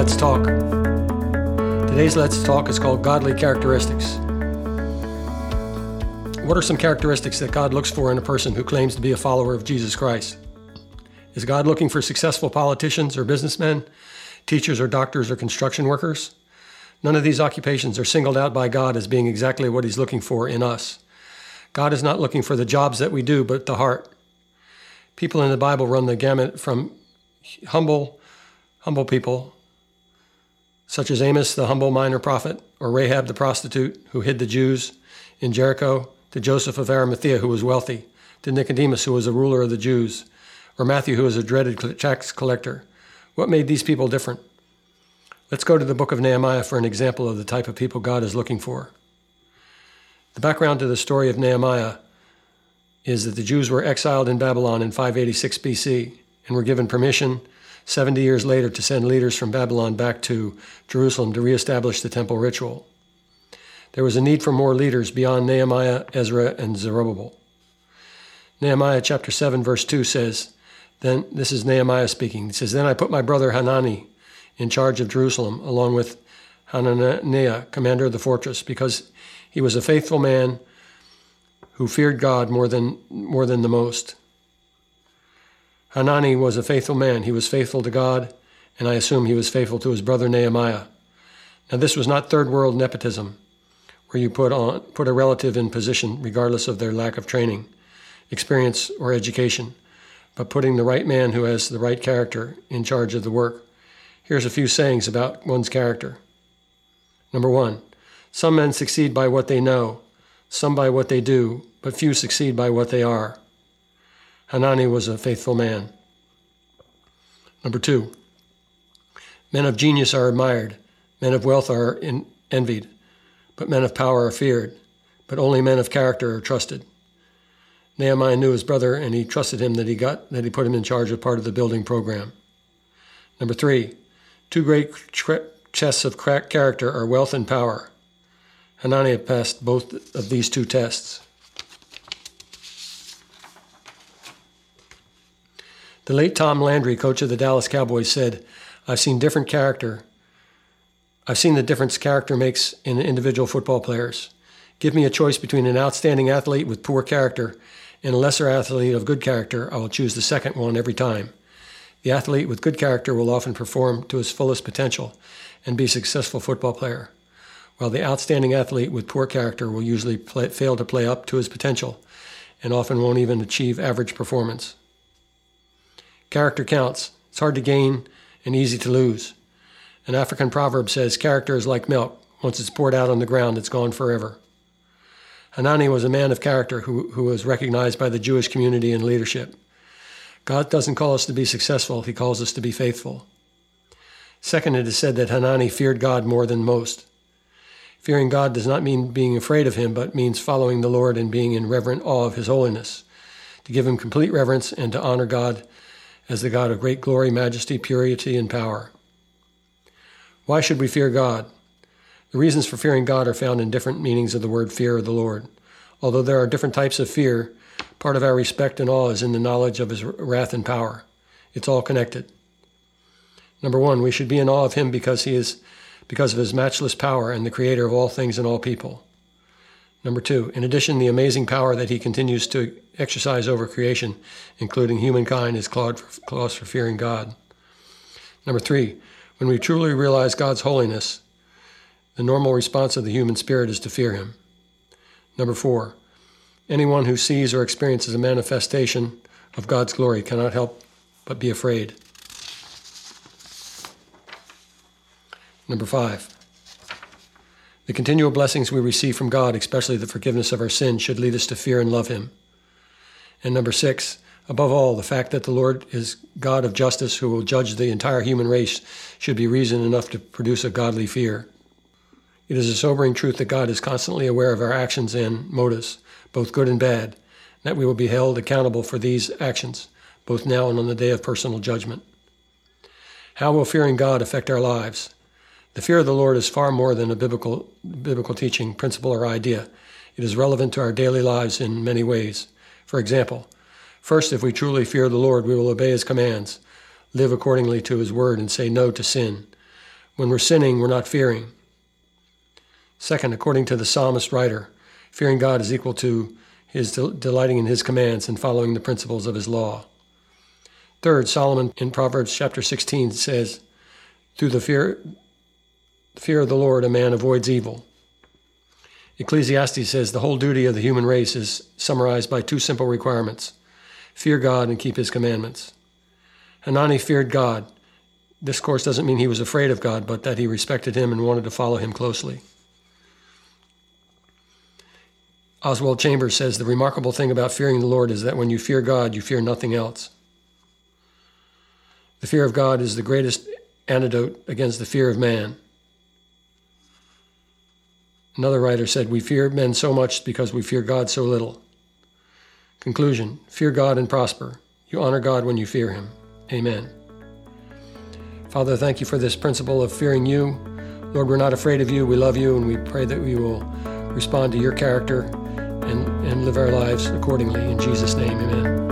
Let's Talk. Today's Let's Talk is called Godly Characteristics. What are some characteristics that God looks for in a person who claims to be a follower of Jesus Christ? Is God looking for successful politicians or businessmen, teachers or doctors or construction workers? None of these occupations are singled out by God as being exactly what He's looking for in us. God is not looking for the jobs that we do, but the heart. People in the Bible run the gamut from humble people, such as Amos, the humble minor prophet, or Rahab the prostitute who hid the Jews in Jericho, to Joseph of Arimathea, who was wealthy, to Nicodemus, who was a ruler of the Jews, or Matthew, who was a dreaded tax collector. What made these people different? Let's go to the book of Nehemiah for an example of the type of people God is looking for. The background to the story of Nehemiah is that the Jews were exiled in Babylon in 586 BC and were given permission 70 years later to send leaders from Babylon back to Jerusalem to reestablish the temple ritual. There was a need for more leaders beyond Nehemiah, Ezra, and Zerubbabel. Nehemiah chapter 7, verse 2 says, then, this is Nehemiah speaking, he says, then I put my brother Hanani in charge of Jerusalem, along with Hananiah, commander of the fortress, because he was a faithful man who feared God more than the most. Hanani was a faithful man. He was faithful to God, and I assume he was faithful to his brother Nehemiah. Now, this was not third world nepotism, where you put a relative in position regardless of their lack of training, experience, or education, but putting the right man who has the right character in charge of the work. Here's a few sayings about one's character. Number 1, some men succeed by what they know, some by what they do, but few succeed by what they are. Hanani was a faithful man. Number 2, men of genius are admired, men of wealth are envied, but men of power are feared, but only men of character are trusted. Nehemiah knew his brother, and he trusted him that he put him in charge of part of the building program. Number 3, two great tests of character are wealth and power. Hanani passed both of these two tests. The late Tom Landry, coach of the Dallas Cowboys, said, I've seen the difference character makes in individual football players. Give me a choice between an outstanding athlete with poor character and a lesser athlete of good character, I will choose the second one every time. The athlete with good character will often perform to his fullest potential and be a successful football player, while the outstanding athlete with poor character will usually fail to play up to his potential and often won't even achieve average performance. Character counts. It's hard to gain and easy to lose. An African proverb says, character is like milk. Once it's poured out on the ground, it's gone forever. Hanani was a man of character who was recognized by the Jewish community and leadership. God doesn't call us to be successful. He calls us to be faithful. Second, it is said that Hanani feared God more than most. Fearing God does not mean being afraid of Him, but means following the Lord and being in reverent awe of His holiness, to give Him complete reverence and to honor God as the God of great glory, majesty, purity, and power. Why should we fear God? The reasons for fearing God are found in different meanings of the word fear of the Lord. Although there are different types of fear, part of our respect and awe is in the knowledge of His wrath and power. It's all connected. Number 1, we should be in awe of Him because of His matchless power and the creator of all things and all people. Number 2, in addition, the amazing power that He continues to exercise over creation, including humankind, is cause for fearing God. Number 3, when we truly realize God's holiness, the normal response of the human spirit is to fear Him. Number 4, anyone who sees or experiences a manifestation of God's glory cannot help but be afraid. Number 5, the continual blessings we receive from God, especially the forgiveness of our sins, should lead us to fear and love Him. And number 6, above all, the fact that the Lord is God of justice who will judge the entire human race should be reason enough to produce a godly fear. It is a sobering truth that God is constantly aware of our actions and motives, both good and bad, and that we will be held accountable for these actions, both now and on the day of personal judgment. How will fearing God affect our lives? The fear of the Lord is far more than a biblical teaching, principle, or idea. It is relevant to our daily lives in many ways. For example, first, if we truly fear the Lord, we will obey His commands, live accordingly to His word, and say no to sin. When we're sinning, we're not fearing. Second, according to the psalmist writer, fearing God is equal to his delighting in his commands and following the principles of his law. Third, Solomon in Proverbs chapter 16 says, through the fear of the Lord, a man avoids evil. Ecclesiastes says the whole duty of the human race is summarized by two simple requirements: fear God and keep his commandments. Hanani feared God. This, of course, doesn't mean he was afraid of God, but that he respected him and wanted to follow him closely. Oswald Chambers says the remarkable thing about fearing the Lord is that when you fear God, you fear nothing else. The fear of God is the greatest antidote against the fear of man. Another writer said, we fear men so much because we fear God so little. Conclusion, fear God and prosper. You honor God when you fear him. Amen. Father, thank you for this principle of fearing you. Lord, we're not afraid of you. We love you, and we pray that we will respond to your character and live our lives accordingly. In Jesus' name, amen.